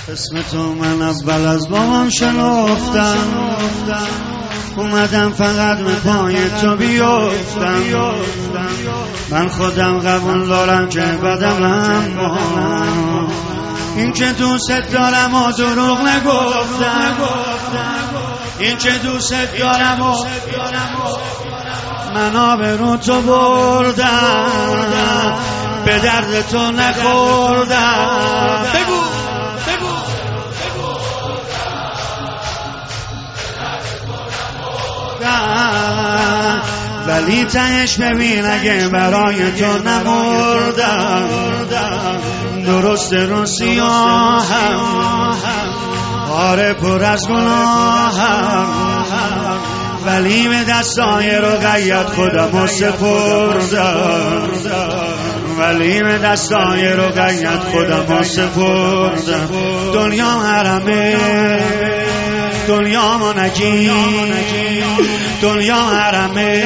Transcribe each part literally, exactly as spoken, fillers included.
اسم تو من اول از بابام شنفتم، اومدم فقط به پای تو بیفتم. من خودم قبول دارم که بدم، اما این که دوست دارم و دروغ نگفتم، این که دوست دارم و من آبرو تو بردم، به درد تو نخوردم. بگو بگو ولی تهش ببین اگه برای تو نمردم، درست رو سیاهم، آره پر از گناهم، ولی به دستای رقیت خودم رو سپردم، ولی به دستای رقیت خودم رو سپردم. دنیا حرمه، دنیا منگی، دنیا حرمه،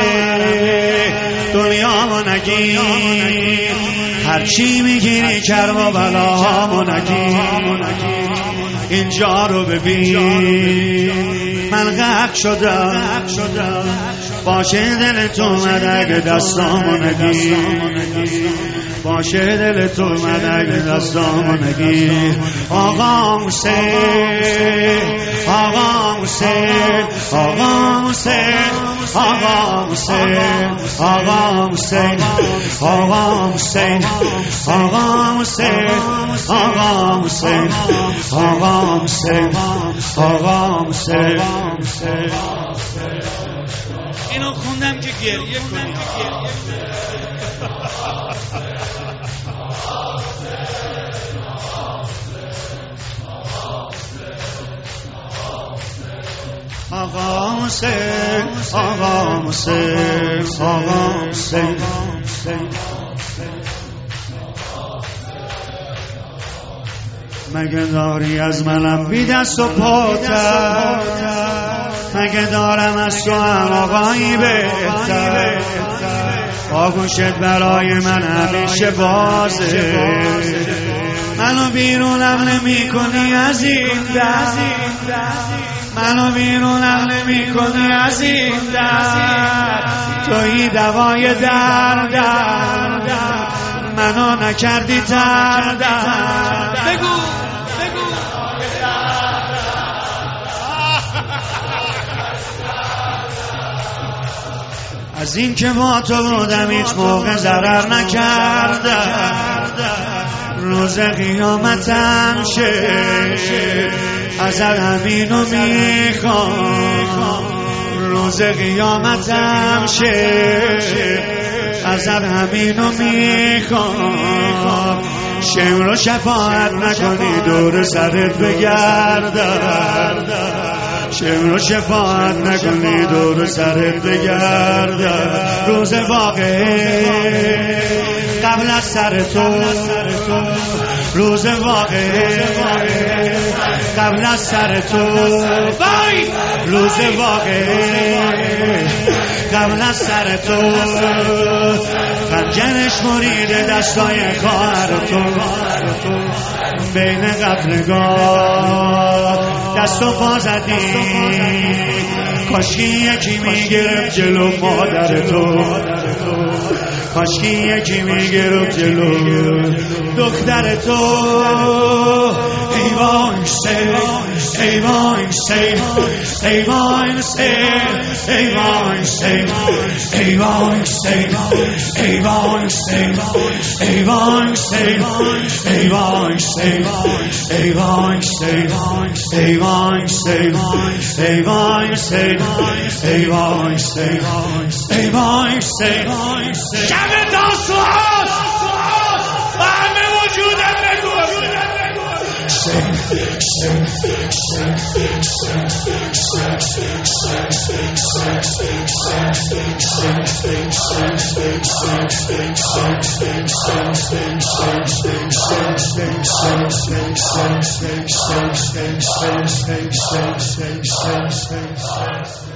دنیا منگی، هرچی میگیری کرم و بلاها منگی. اینجا رو ببین من غرق شدم، باشه دل تو مدگ دستامو نگی، باشه دل تو مدگ دستامو نگی. آقا حسین، آقا حسین، آقا حسین، آقا حسین، آقا حسین، آقا حسین، آقا حسین، آقا حسین، آقا حسین، آقا حسین. اینو خوندم که گریه کنم. آقا حسین، آقا حسین، آقا حسین. مگه داری از منم بی دست و پاتر، مگه دارم از تو هم آقایی بهتر، آگوشت برای من همیشه بازه، منو بیرونم نمی کنی از این در، منو بیرونم نمی کنی از این در، تویی دوای دردم، منو نکردی تردم. بگو از این که با تو بودم هیچ موقع ضرر نکردم، روز قیامتم شه ازت همینو میخوام، روز قیامتم شه ازت همینو میخوام. شمر و شفاعت نکنی دور سرت بگردم، شمر و شفاعت نکنی دور سرت بگردم. روز واقعه قبل از سر تو، روز واقعه قبل از سر تو، وای روز واقعه قبل از سر تو، خنجرش مرید دستای خواهر تو، بین قبرگاه دست و پا زدی، کاشکی یکی میگرفت جلو مادر تو، کاشکی یکی میگرفت جلو دختر تو. ای وای سه، ای وای سه، ای وای سه، ای وای سه، ای وای سه، ای وای سه، ای وای سه، ای وای سه، ای وای سه، ای وای سه، ای وای سه، ای وای سه، ای وای سه. شب داستان و همه وجودم بگو Sing, sing, sing, sing, sing, sing,